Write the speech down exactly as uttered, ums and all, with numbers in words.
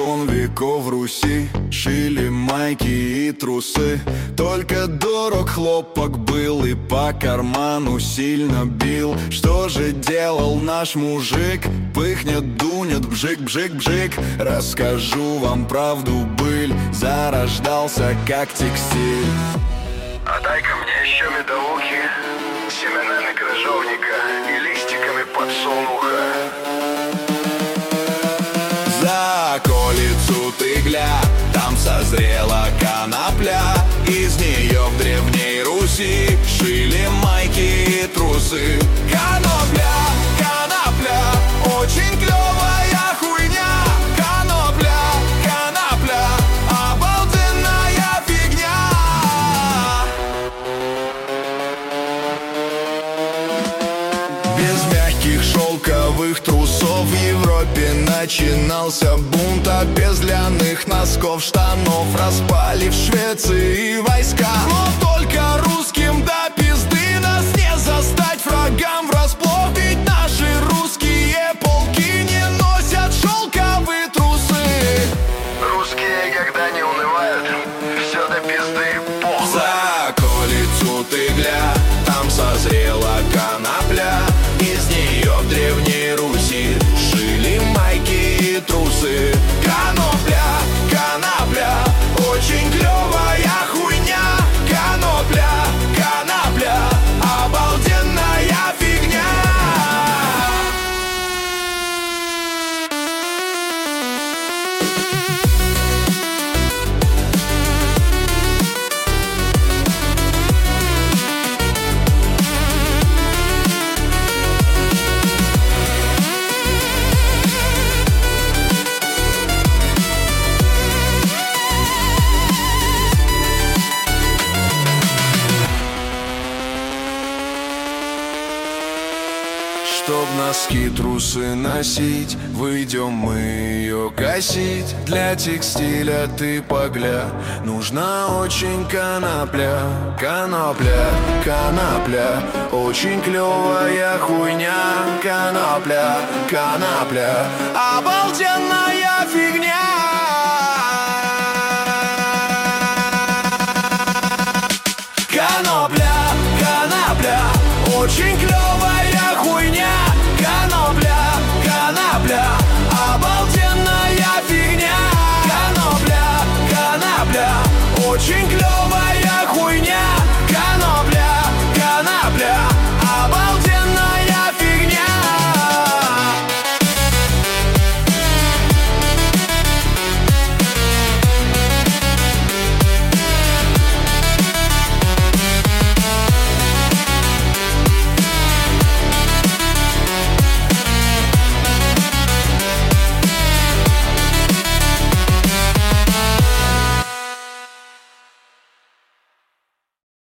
Испокон веков Руси шили майки и трусы. Только дорог хлопок был и по карману сильно бил. Что же делал наш мужик? Пыхнет, дунет, бжик-бжик-бжик. Расскажу вам правду, быль, зарождался как текстиль. А дай-ка мне еще медовухи, семенами крыжовника и листиками подсолнуха. За околицу ты глядь, там созрела конопля. Из нее в древней Руси шили майки и трусы. Конопля, конопля, очень клевая хуйня. Конопля, конопля, обалденная фигня. Без мягких шелковых трусов в Европе начинался бунт. А без ляных носков, штанов распали в Швеции войска. Но только русским до пизды нас не застать врагам врасплох. Ведь наши русские полки не носят шелковые трусы. Русские когда не унывают, все до пизды похуй. За околицу ты глядь, там созрела конопля. Из нее в древней Руси шили майки и трусы. Конопля, конопля, очень клевая хуйня. Конопля, конопля, обалденная фигня. Чтоб носки, трусы носить, выйдем мы ее косить. Для текстиля ты погля, нужна очень конопля. Конопля, конопля, очень клевая хуйня. Конопля, конопля, обалденная фигня. Конопля, конопля, очень клевая хуйня. Конопля, конопля, обалденная фигня. Конопля, конопля, очень клевая.